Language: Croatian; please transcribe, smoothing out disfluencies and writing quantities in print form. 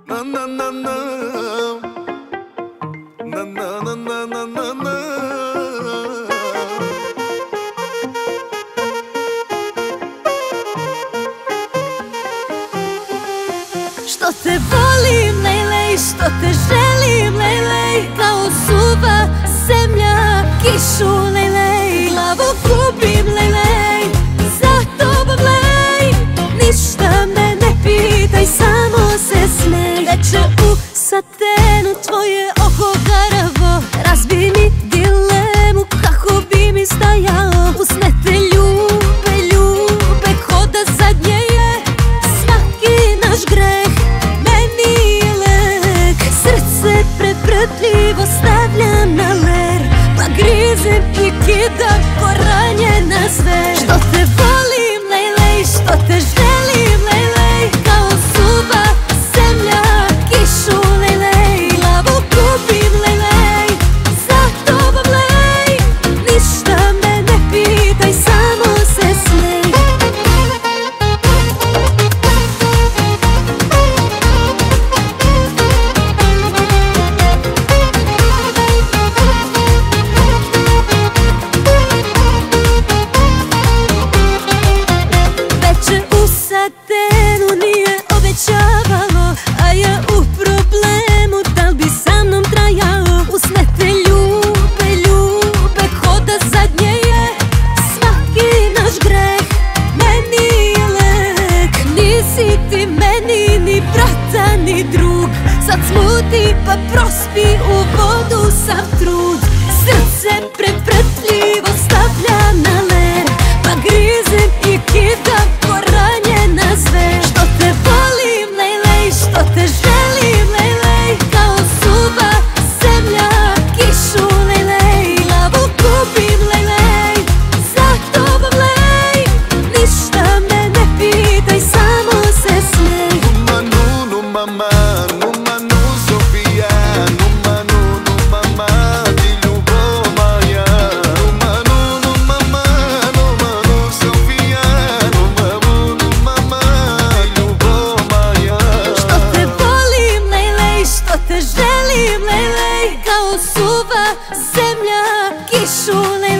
Na na na na na na na na na na na. Što te volim, lejlej, što te želim, lejlej, kao suva zemlja kišu, lejlej, glavu gubim, lejlej, za tobom, lej, ništa me ne pitaj, samo se smej. Veče u satenu, tvoje oko garavo, razbij mi dilemu, kako bi mi stajao. Usne te ljube, ljube, ko da zadnje je svaki naš greh, meni je lek. Srce prevrtljivo stavljam na ler, pa grizem i kidam ko ranjena zver. Što te volim, lejlej, što te želim, lejlej, kao suva zemlja kišu, lejlej, glavu gubim, lejlej, za tobom, lej, ništa me ne pitaj, samo se smej. Veče u satenu nije obećavalo, a ja u problemu, dal bi sa mnom trajao. Usne te ljube, ljube, ko da zadnje je svaki naš greh, meni je lek. Nisi ti meni ni brata ni drug, sad smuti pa prospi u vodu sav trud. Srce prevrtljivo stavljam na ler, pa grizem i kidam ko ranjena zver. Što te volim, lejlej, što te želim, lejlej, kao suva zemlja kišu, lejlej, glavu gubim, lejlej, za tobom, lej, ništa me ne pitaj, samo se smej. Numanu, mama, numanu, Sofija, numanu, mama, ti ljubav moja. Numanu, mama, numanu, Sofija, numanu, mama, ti ljubav moja. Što te volim, lejlej, što te želim, lejlej, kao suva zemlja kišu, lejlej.